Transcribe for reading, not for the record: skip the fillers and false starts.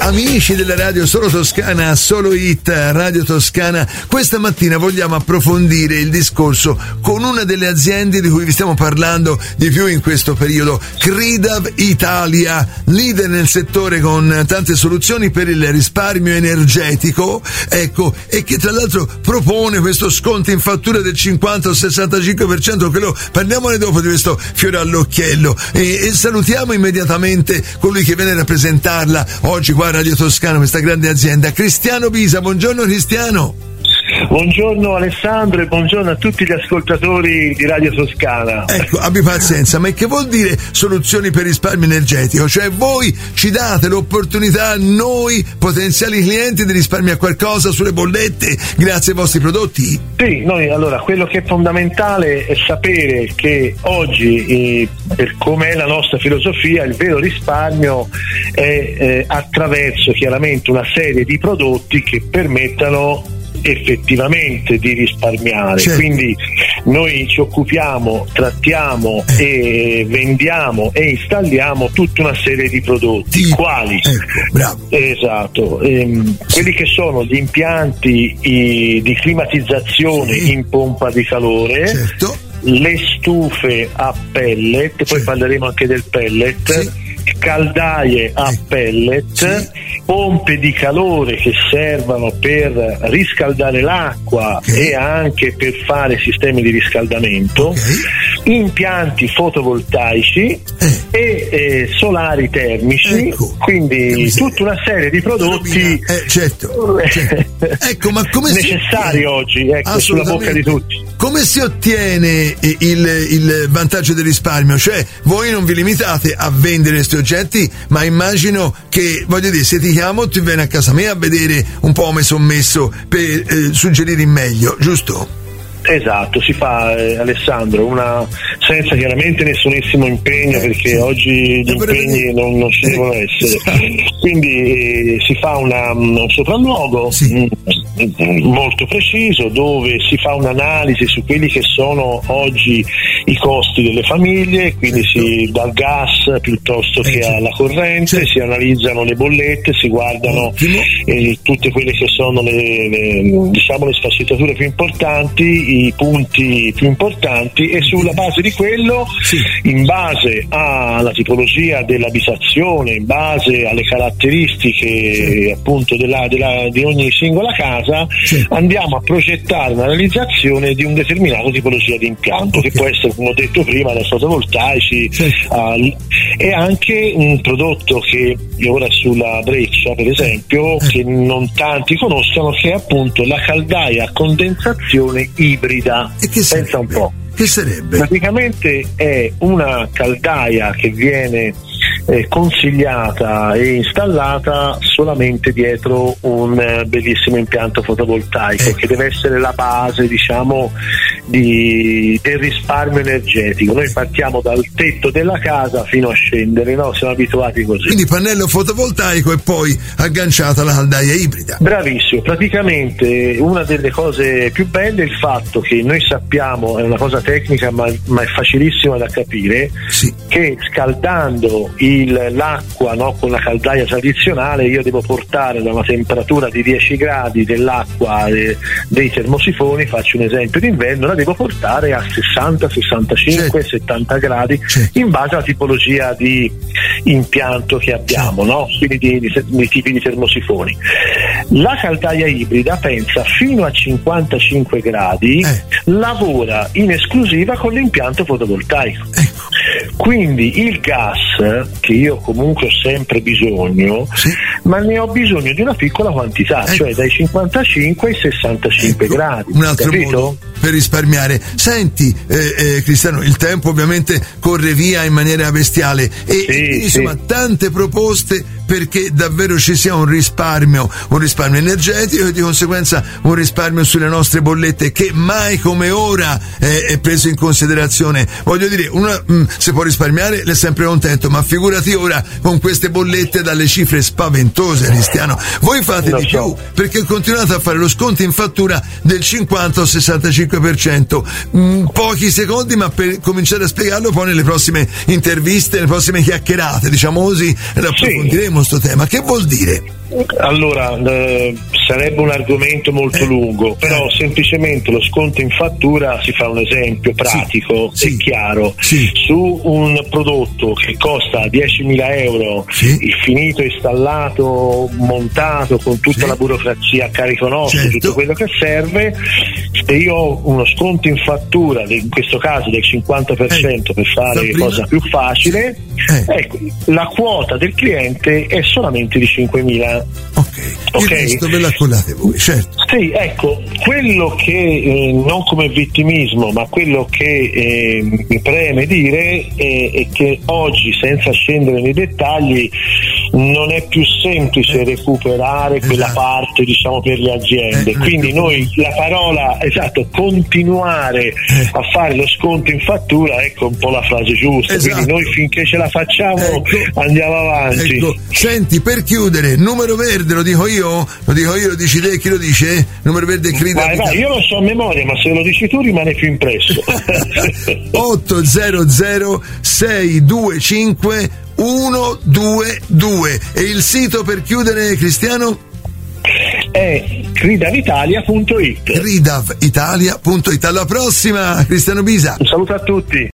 Amici della radio Solo Toscana, Solo Hit, Radio Toscana, questa mattina vogliamo approfondire il discorso con una delle aziende di cui vi stiamo parlando di più in questo periodo, Cridav Italia, leader nel settore con tante soluzioni per il risparmio energetico, ecco, e che tra l'altro propone questo sconto in fattura del 50 o 65%, che lo parliamone dopo di questo fiore all'occhiello, e salutiamo immediatamente colui che viene a rappresentarla oggi qua a Radio Toscana, questa grande azienda, Cristiano Bisa. Buongiorno Cristiano. Buongiorno Alessandro e buongiorno a tutti gli ascoltatori di Radio Toscana. Ecco, abbi pazienza, ma che vuol dire soluzioni per risparmio energetico? Cioè voi ci date l'opportunità a noi, potenziali clienti, di risparmiare qualcosa sulle bollette grazie ai vostri prodotti? Sì, noi allora quello che è fondamentale è sapere che oggi, per come è la nostra filosofia, il vero risparmio è attraverso chiaramente una serie di prodotti che permettano effettivamente di risparmiare. Certo. Quindi noi ci occupiamo, trattiamo e vendiamo e installiamo tutta una serie di prodotti. Quali? Ecco, bravo. Esatto, quelli che sono gli impianti di climatizzazione in pompa di calore. Certo. Le stufe a pellet, poi parleremo anche del pellet, caldaie a pellet, pompe di calore che servono per riscaldare l'acqua e anche per fare sistemi di riscaldamento, impianti fotovoltaici e solari termici, quindi tutta una serie di prodotti ecco, ma come necessari oggi, ecco, sulla bocca di tutti. Come si ottiene il vantaggio del risparmio? Cioè, voi non vi limitate a vendere questi oggetti, ma immagino che, voglio dire, se ti chiamo tu vieni a casa mia a vedere un po' come sono messo per suggerire in meglio, giusto? Esatto, si fa, Alessandro, senza chiaramente nessunissimo impegno, perché oggi gli impegni non ci devono essere. Quindi si fa un sopralluogo molto preciso, dove si fa un'analisi su quelli che sono oggi i costi delle famiglie, quindi dal gas piuttosto che alla corrente, si analizzano le bollette, si guardano tutte quelle che sono le sfaccettature più importanti, i punti più importanti, e sulla base di quello, in base alla tipologia dell'abitazione, in base alle caratteristiche appunto di ogni singola casa, andiamo a progettare una realizzazione di un determinato tipologia di impianto, che può essere, come ho detto prima, dai fotovoltaici e anche un prodotto che ora sulla breccia, per esempio, che non tanti conoscono, che è appunto la caldaia a condensazione ibrida. E che pensa un po'. Che sarebbe? Praticamente è una caldaia che viene consigliata e installata solamente dietro un bellissimo impianto fotovoltaico, che deve essere la base, diciamo, del risparmio energetico. Noi partiamo dal tetto della casa fino a scendere, no? Siamo abituati così. Quindi pannello fotovoltaico e poi agganciata la caldaia ibrida. Bravissimo, praticamente una delle cose più belle è il fatto che noi sappiamo, è una cosa tecnica ma è facilissima da capire, che scaldando l'acqua, no, con la caldaia tradizionale, io devo portare da una temperatura di 10 gradi dell'acqua dei termosifoni, faccio un esempio d'inverno, la devo portare a 60, 65, 70 gradi in base alla tipologia di impianto che abbiamo, no? Quindi di tipi di termosifoni. La caldaia ibrida pensa fino a 55 gradi, lavora in esclusiva con l'impianto fotovoltaico. Quindi il gas, che io comunque ho sempre bisogno, ma ne ho bisogno di una piccola quantità, cioè dai 55 ai 65 gradi. Un altro modo per risparmiare. Senti, Cristiano, il tempo ovviamente corre via in maniera bestiale e insomma tante proposte perché davvero ci sia un risparmio energetico e di conseguenza un risparmio sulle nostre bollette, che mai come ora è preso in considerazione. Voglio dire, se può risparmiare l'è sempre contento, ma figurati ora con queste bollette dalle cifre spaventose, Cristiano. Voi fate di più, perché continuate a fare lo sconto in fattura del 50 o 65%. Pochi secondi, ma per cominciare a spiegarlo poi nelle prossime interviste, nelle prossime chiacchierate, diciamo così, approfondiremo approfondiamo sto tema. Che vuol dire? Allora, sarebbe un argomento molto lungo, però semplicemente lo sconto in fattura, si fa un esempio pratico e chiaro. Su un prodotto che costa 10.000 euro, il finito, installato, montato, con tutta la burocrazia a carico nostro, tutto quello che serve, se io ho uno sconto in fattura, in questo caso del 50% per fare cosa più facile, ecco, la quota del cliente è solamente di 5.000. Ok, il resto ve la collate voi, certo. Sì, ecco, quello che non come vittimismo, ma quello che mi preme dire è che oggi, senza scendere nei dettagli, non è più semplice recuperare quella parte, diciamo, per le aziende. Quindi noi la parola, continuare a fare lo sconto in fattura, ecco un po' la frase giusta. Quindi noi finché ce la facciamo andiamo avanti. Ecco. Senti, per chiudere, numero verde, lo dico io, lo dici te, chi lo dice? Numero verde Crida. Vai, io lo so a memoria, ma se lo dici tu rimane più impresso. 800 625 122. E il sito per chiudere, Cristiano? È gridavitalia.it. Gridavitalia.it. Alla prossima, Cristiano Bisa. Un saluto a tutti.